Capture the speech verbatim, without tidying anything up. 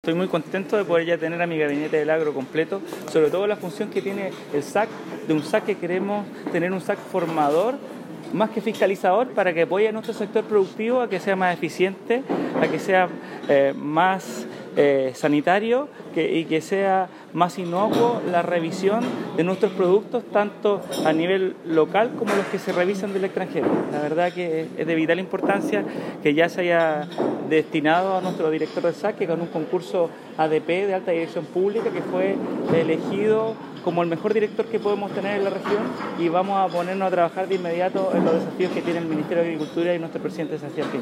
Estoy muy contento de poder ya tener a mi gabinete del agro completo, sobre todo la función que tiene el S A C, de un S A C que queremos tener un S A C formador, más que fiscalizador, para que apoye a nuestro sector productivo a que sea más eficiente, a que sea eh, más eh, sanitario que, y que sea más inocuo la revisión de nuestros productos, tanto a nivel local como los que se revisan del extranjero. La verdad que es de vital importancia que ya se haya destinado a nuestro director del S A C, que con un concurso A D P de alta dirección pública, que fue elegido como el mejor director que podemos tener en la región, y vamos a ponernos a trabajar de inmediato en los desafíos que tiene el Ministerio de Agricultura y nuestro presidente Sebastián Piñera.